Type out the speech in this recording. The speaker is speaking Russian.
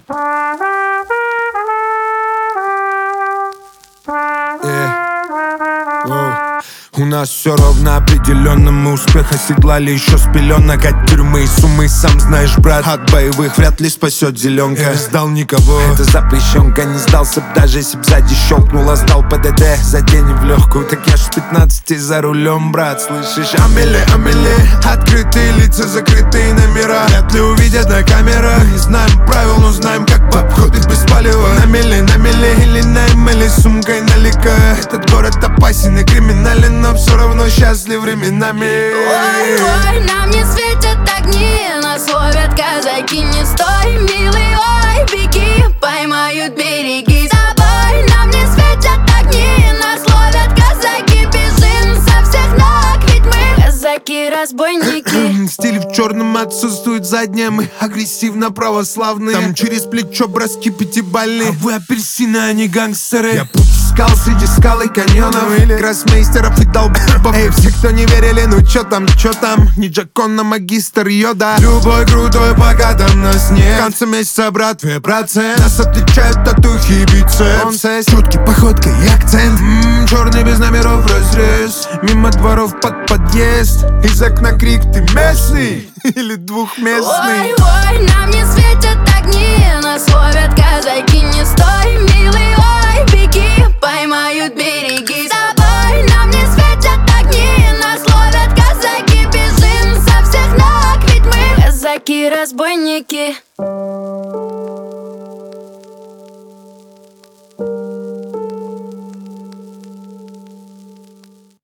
У нас все ровно, определенно. Мы успех оседлали еще с пеленок. От тюрьмы и суммы, сам знаешь, брат. От боевых вряд ли спасет зеленка. Я не сдал никого, это запрещенка. Не сдался б, даже если б сзади щелкнула. Сдал ПДД за день в легкую. Так я ж с 15 за рулем, брат, слышишь? Амели, Амели, открытые лица, закрытые номера. Вряд ли увидят на камерах. Не знаем правил, но знаем, как в обходы без палева. На мели или на ML, сумкой налика. Этот город опасен и криминален, но все равно счастлив временами. Ой, ой, нам не светят огни, нас ловят казаки. Не стой, милый, ой, беги, поймают береги. С тобой нам не светят огни, нас ловят казаки. Бежим со всех ног, ведь мы казаки-разбойники. Стиль в черном отсутствует задняя. Мы агрессивно православные. Там через плечо броски пятибальные. А вы апельсины, а не гангстеры. Я путь искал среди скал и каньонов, или гроссмейстеров и долбоебов. Эй, все, кто не верили, ну чё там, не Джакон, а магистр Йода. Любой крутой, пока там нас нет. В конце месяца, брат, 2%. Нас отличают татухи и бицепс. Чуткий походкой и акцент. Черный без номеров разрез. Мимо дворов под подъезд. Из окна крик: ты местный или двухместный? Ой, ой, нам не светят огни, нас ловят казаки. Не стой, милый, ой, беги, поймают береги. С тобой нам не светят огни, нас ловят казаки. Бежим со всех ног, ведь мы казаки-разбойники.